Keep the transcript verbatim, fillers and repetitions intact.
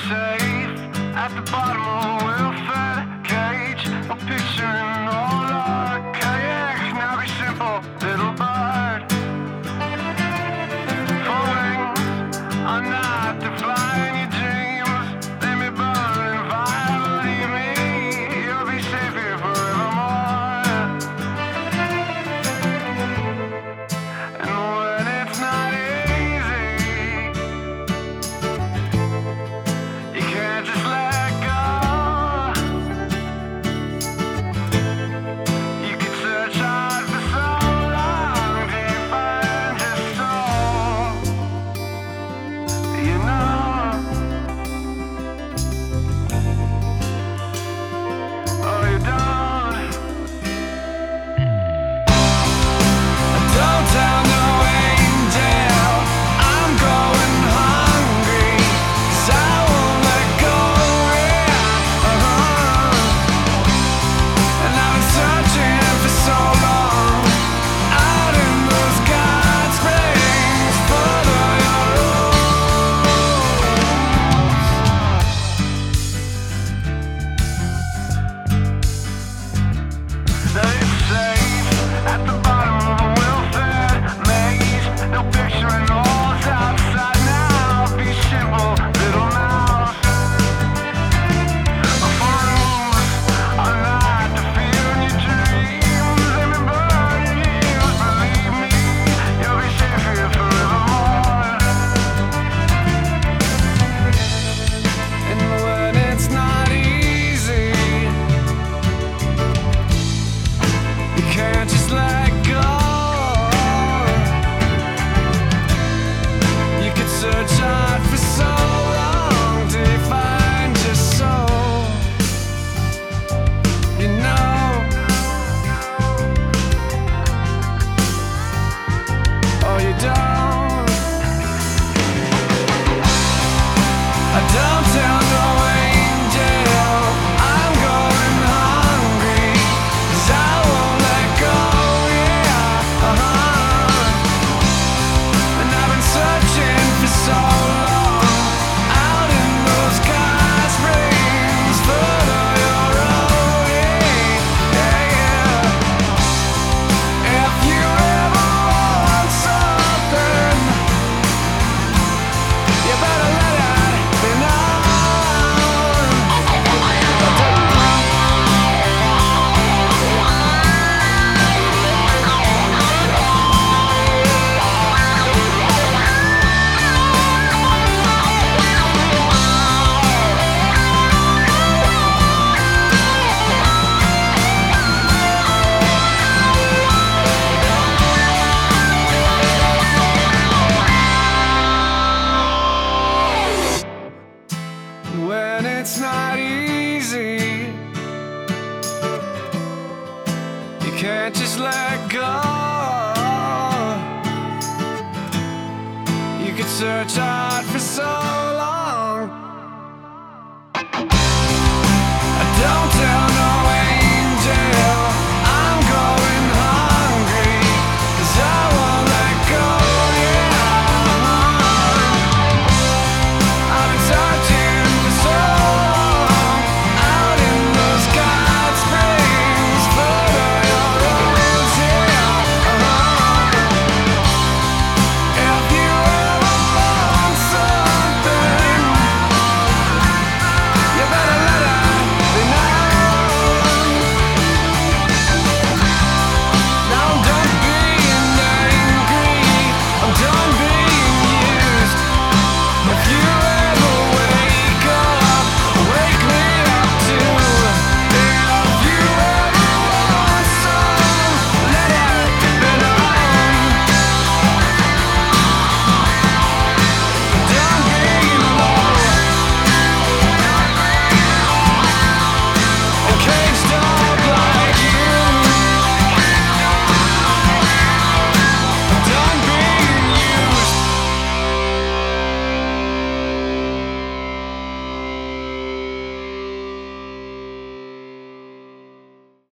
safe at the bottom of a well-fed cage. I'm picturing all our kayaks. Now be simple, little bird. For wings are not to fly in your dreams. Let me burn and fire, believe me, you'll be safe here forevermore. And when it's not easy, you can't just let go. You could search hard for so long till you find your soul. You know, oh, you don't. Don't tell no angel I'm going hungry, 'cause I won't let go, yeah, uh-huh. And I've been searching for so long out in those God springs, follow your rules. They say at the bottom of a well-fed maze, no picturing all's outside now. Be simple, little mouse. For rooms are not to fear in your dreams. Let me burn your ears, believe me, you'll be safe here forevermore. And when it's not easy, you can't just let go. You could search hard for so long till you find your soul. You know, oh, you don't. I don't tell no angel I'm going hungry, 'cause I won't let go, yeah, uh-huh. And I've been searching for so long out in those God springs, follow your road, yeah, yeah. If you ever want something, you better let it be known. When it's not easy, you can't just let go. You could search hard for so long